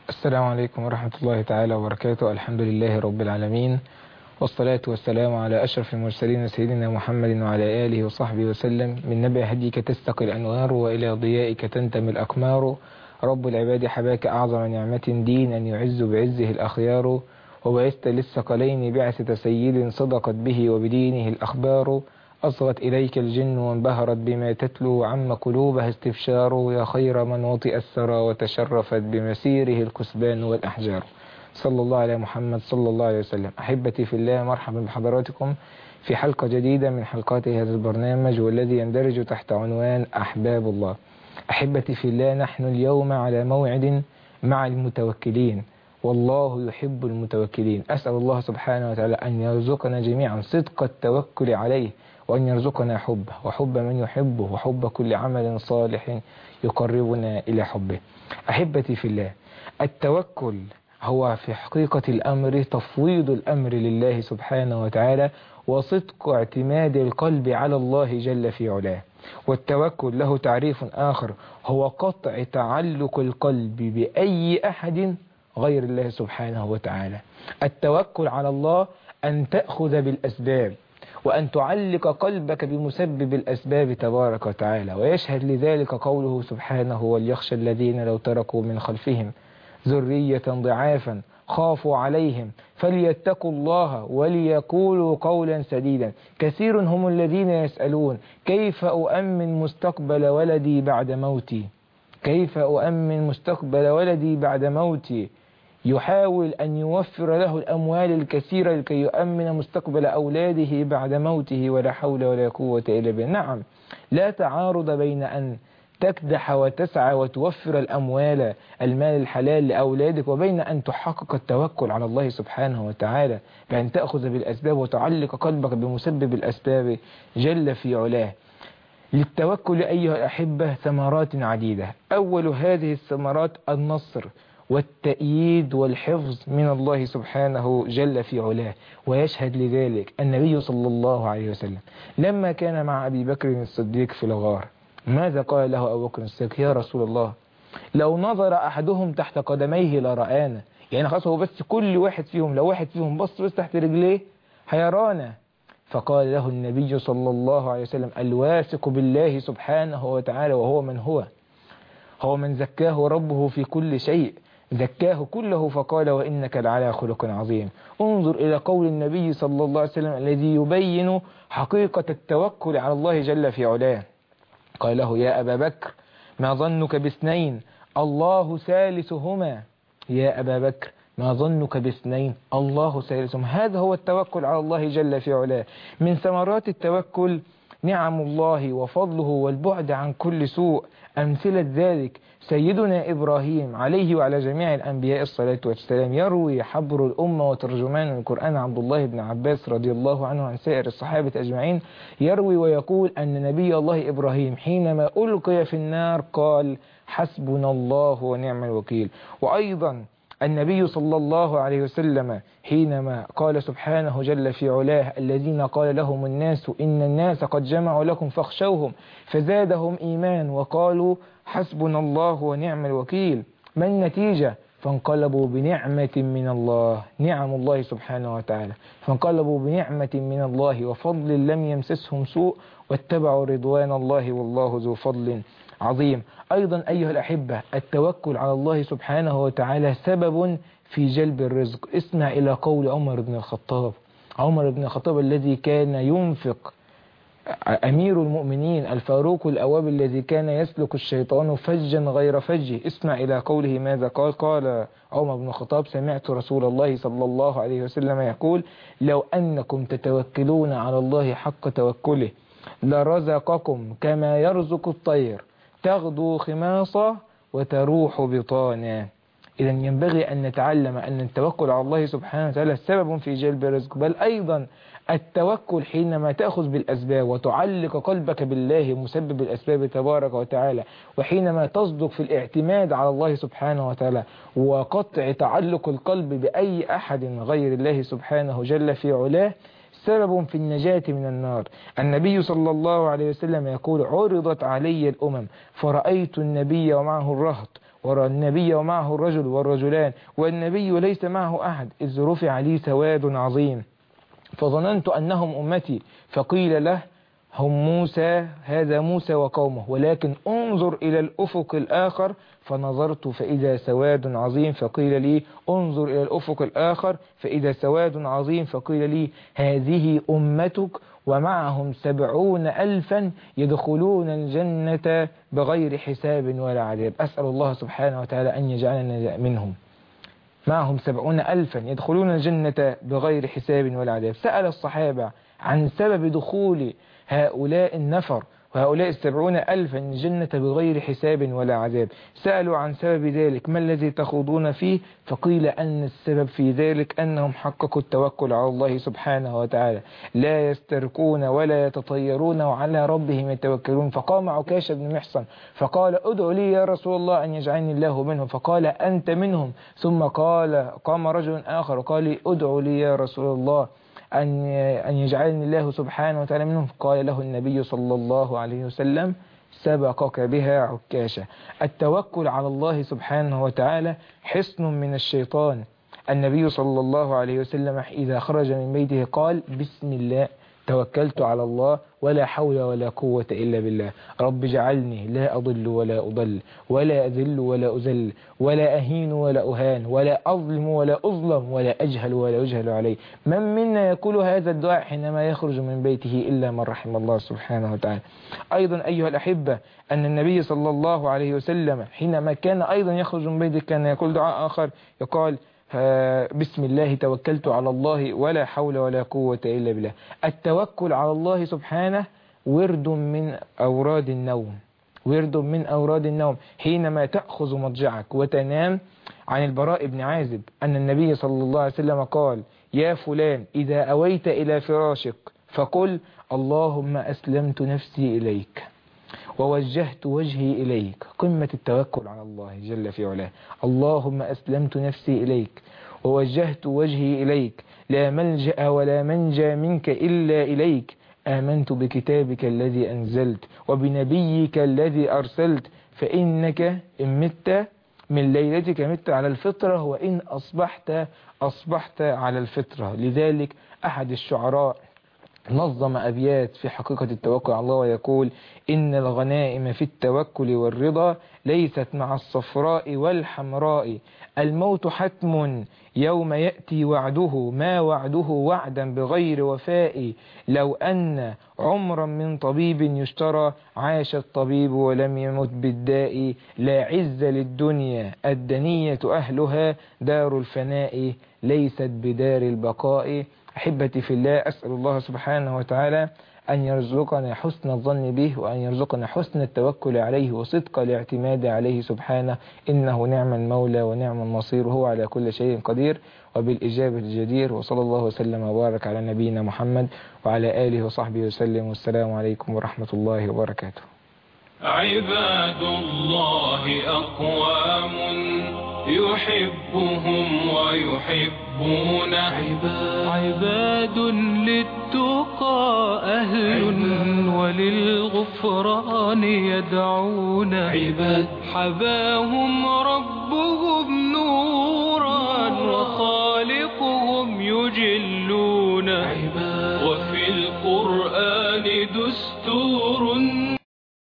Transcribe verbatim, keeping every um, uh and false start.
السلام عليكم ورحمة الله تعالى وبركاته. الحمد لله رب العالمين، والصلاة والسلام على أشرف المرسلين سيدنا محمد وعلى آله وصحبه وسلم. من نبع هديك تستقي الأنوار، وإلى ضيائك تنتمي الأقمار. رب العباد حباك أعظم نعمة، دينا يعز بعزه الأخيار. وبعثت للثقلين بعثة سيد صدقت به وبدينه الأخبار. أصغت إليك الجن وانبهرت بما تتلو، عم قلوبها استبشار. يا خير من وطئ الثرى وتشرفت بمسيره الكثبان والأحجار. صلى الله على محمد صلى الله عليه وسلم. أحبتي في الله، مرحبا بحضراتكم في حلقة جديدة من حلقات هذا البرنامج، والذي يندرج تحت عنوان أحباب الله. أحبتي في الله، نحن اليوم على موعد مع المتوكلين، والله يحب المتوكلين. أسأل الله سبحانه وتعالى أن يرزقنا جميعا صدق التوكل عليه، وأن يرزقنا حبه وحب من يحبه وحب كل عمل صالح يقربنا إلى حبه. أحبتي في الله، التوكل هو في حقيقة الأمر تفويض الأمر لله سبحانه وتعالى، وصدق اعتماد القلب على الله جل في علاه. والتوكل له تعريف آخر، هو قطع تعلق القلب بأي أحد غير الله سبحانه وتعالى. التوكل على الله أن تأخذ بالأسباب، وأن تعلق قلبك بمسبب الأسباب تبارك وتعالى. ويشهد لذلك قوله سبحانه: وليخشى الذين لو تركوا من خلفهم ذرية ضعافا خافوا عليهم فليتقوا الله وليقولوا قولا سديدا. كثير هم الذين يسألون: كيف أؤمن مستقبل ولدي بعد موتي؟ كيف أؤمن مستقبل ولدي بعد موتي؟ يحاول أن يوفر له الأموال الكثيرة لكي يؤمن مستقبل أولاده بعد موته، ولا حول ولا قوة إلا بالله. نعم، لا تعارض بين أن تكدح وتسعى وتوفر الأموال المال الحلال لأولادك، وبين أن تحقق التوكل على الله سبحانه وتعالى بأن تأخذ بالأسباب وتعلق قلبك بمسبب الأسباب جل في علاه. للتوكل أيها الأحبة ثمرات عديدة. أول هذه الثمرات النصر والتأييد والحفظ من الله سبحانه جل في علاه. ويشهد لذلك النبي صلى الله عليه وسلم لما كان مع أبي بكر الصديق في الغار، ماذا قال له أبو بكر الصديق؟ يا رسول الله، لو نظر أحدهم تحت قدميه لرآنا. يعني خلاص، هو بس كل واحد فيهم، لو واحد فيهم بص بس تحت رجليه هيرانا. فقال له النبي صلى الله عليه وسلم: الواثق بالله سبحانه وتعالى، وهو من هو هو من زكاه ربه في كل شيء، زكاه كله. فقال: وإنك لعلى خلق عظيم. انظر إلى قول النبي صلى الله عليه وسلم الذي يبين حقيقة التوكل على الله جل في علاه. قال له: يا أبا بكر، ما ظنك باثنين الله ثالثهما؟ يا أبا بكر، ما ظنك باثنين الله ثالثهما؟ هذا هو التوكل على الله جل في علاه. من ثمرات التوكل نعم الله وفضله والبعد عن كل سوء. أمثلة ذلك سيدنا إبراهيم عليه وعلى جميع الأنبياء الصلاة والسلام. يروي حبر الأمة وترجمان القرآن عبد الله بن عباس رضي الله عنه عن سائر الصحابة أجمعين، يروي ويقول أن نبي الله إبراهيم حينما ألقي في النار قال: حسبنا الله ونعم الوكيل. وأيضا النبي صلى الله عليه وسلم حينما قال سبحانه جل في علاه: الذين قال لهم الناس إن الناس قد جمعوا لكم فاخشوهم فزادهم إيمان وقالوا حسبنا الله ونعم الوكيل. ما النتيجة؟ فانقلبوا بنعمة من الله، نعم الله سبحانه وتعالى، فانقلبوا بنعمة من الله وفضل لم يمسسهم سوء واتبعوا رضوان الله والله ذو فضل عظيم. أيضا أيها الأحبة، التوكل على الله سبحانه وتعالى سبب في جلب الرزق. اسمع إلى قول عمر بن الخطاب، عمر بن الخطاب الذي كان ينفق، أمير المؤمنين الفاروق الأواب الذي كان يسلك الشيطان فجا غير فجه. اسمع إلى قوله ماذا قال. قال عمر بن الخطاب: سمعت رسول الله صلى الله عليه وسلم يقول: لو أنكم تتوكلون على الله حق توكله لرزقكم كما يرزق الطير تغدو خماصا وتروح بطانا. إذا ينبغي أن نتعلم أن التوكل على الله سبحانه وتعالى سبب في جلب الرزق، بل أيضا التوكل حينما تأخذ بالأسباب وتعلق قلبك بالله مسبب الأسباب تبارك وتعالى، وحينما تصدق في الاعتماد على الله سبحانه وتعالى وقطع تعلق القلب بأي أحد غير الله سبحانه جل في علاه، سبب في النجاة من النار. النبي صلى الله عليه وسلم يقول: عرضت علي الأمم فرأيت النبي ومعه الرهط، والنبي ومعه الرجل والرجلان، والنبي ليس معه أحد، إذ رفع لي سواد عظيم فظننت أنهم أمتي، فقيل له: هم موسى، هذا موسى وقومه، ولكن انظر إلى الأفق الآخر، فنظرت فإذا سواد عظيم، فقيل لي: انظر إلى الأفق الآخر، فإذا سواد عظيم، فقيل لي: هذه أمتك ومعهم سبعون ألفا يدخلون الجنة بغير حساب ولا عذاب. أسأل الله سبحانه وتعالى أن يجعلنا منهم. معهم سبعون ألفا يدخلون الجنة بغير حساب ولا عذاب. سأل الصحابة عن سبب دخول هؤلاء النفر وهؤلاء السبعون ألفا الجنة بغير حساب ولا عذاب. سألوا عن سبب ذلك: ما الذي تخوضون فيه؟ فقيل أن السبب في ذلك أنهم حققوا التوكل على الله سبحانه وتعالى، لا يسترقون ولا يتطيرون وعلى ربهم يتوكلون. فقام عكاشة بن محصن فقال: ادعوا لي يا رسول الله أن يجعلني الله منهم، فقال: أنت منهم. ثم قال قام رجل آخر وقال: ادعوا لي يا رسول الله أن أن يجعلني الله سبحانه وتعالى منهم، قال له النبي صلى الله عليه وسلم: سبقك بها عكاشة. التوكل على الله سبحانه وتعالى حصن من الشيطان. النبي صلى الله عليه وسلم إذا خرج من بيته قال: بسم الله توكلت على الله ولا حول ولا قوة إلا بالله، رب اجعلني لا أضل ولا أضل ولا أذل ولا أذل ولا أهين ولا أهان ولا أظلم ولا أظلم ولا أجهل ولا يجهل علي. من منا يقول هذا الدعاء حينما يخرج من بيته إلا من رحم الله سبحانه وتعالى. أيضا أيها الأحبة، أن النبي صلى الله عليه وسلم حينما كان أيضا يخرج من بيته كان يقول دعاء آخر، يقال: بسم الله توكلت على الله ولا حول ولا قوة إلا بالله. التوكل على الله سبحانه ورد من أوراد النوم، ورد من أوراد النوم حينما تأخذ مضجعك وتنام. عن البراء بن عازب أن النبي صلى الله عليه وسلم قال: يا فلان إذا أويت إلى فراشك فقل: اللهم أسلمت نفسي إليك ووجهت وجهي إليك. قمة التوكل على الله جل في علاه. اللهم أسلمت نفسي إليك ووجهت وجهي إليك، لا ملجأ ولا منجى منك إلا إليك، آمنت بكتابك الذي أنزلت وبنبيك الذي أرسلت، فإنك إن مت من ليلتك مت على الفطرة وإن أصبحت أصبحت على الفطرة. لذلك أحد الشعراء نظم أبيات في حقيقة التوكل على الله ويقول: إن الغنائم في التوكل والرضا ليست مع الصفراء والحمراء، الموت حتم يوم يأتي وعده، ما وعده وعدا بغير وفاء، لو أن عمرا من طبيب يشترى عاش الطبيب ولم يمت بالداء، لا عز للدنيا الدنية أهلها، دار الفناء ليست بدار البقاء. أحبتي في الله، أسأل الله سبحانه وتعالى أن يرزقنا حسن الظن به، وأن يرزقنا حسن التوكل عليه وصدق الاعتماد عليه سبحانه، إنه نعم المولى ونعم النصير، وهو على كل شيء قدير وبالإجابة الجدير. وصلى الله وسلم وبارك على نبينا محمد وعلى آله وصحبه وسلم، والسلام عليكم ورحمة الله وبركاته. عباد الله أقوام يحبهم ويحبون عباد, عباد للتقى أهل وللغفران يدعون عباد، حباهم ربهم نورا وخالقهم يجلون عباد.